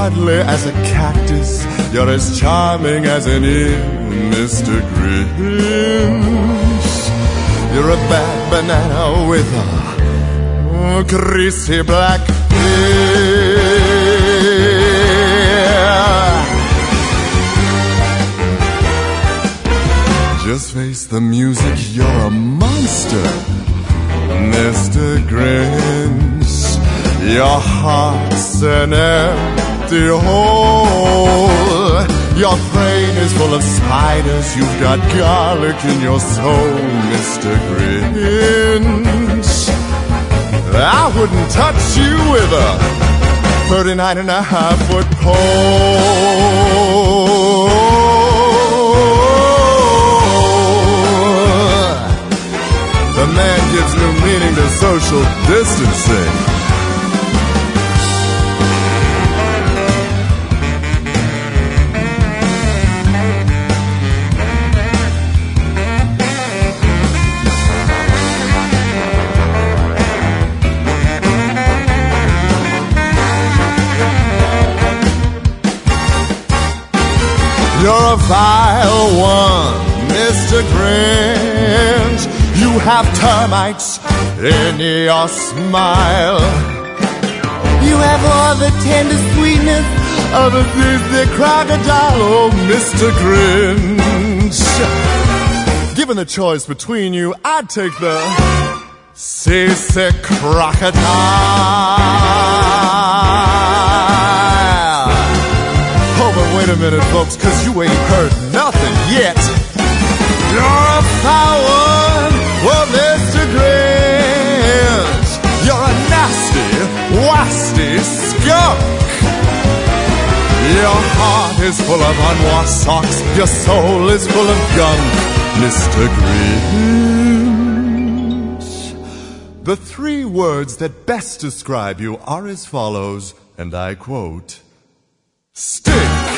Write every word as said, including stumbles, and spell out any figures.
cuddly as a cactus. You're as charming as an ear, Mister Grinch. You're a bad banana with a oh, greasy black ear. Just face the music, you're a monster, Mister Grinch. Your heart's an empty hole. Your brain is full of spiders. You've got garlic in your soul, Mister Grinch. I wouldn't touch you with a thirty-nine and a half foot pole. The man gives new meaning to social distancing. You're a vile one, Mister Grinch. You have termites in your smile. You have all the tender sweetness of a seasick crocodile, oh, Mister Grinch. Given the choice between you, I'd take the seasick crocodile. Oh, but wait a minute, folks, cause you ain't heard nothing yet. You're a foul one, well, Mister Grinch. You're a nasty, wasty skunk. Your heart is full of unwashed socks. Your soul is full of gunk, Mister Grinch. The three words that best describe you are as follows, and I quote, stink,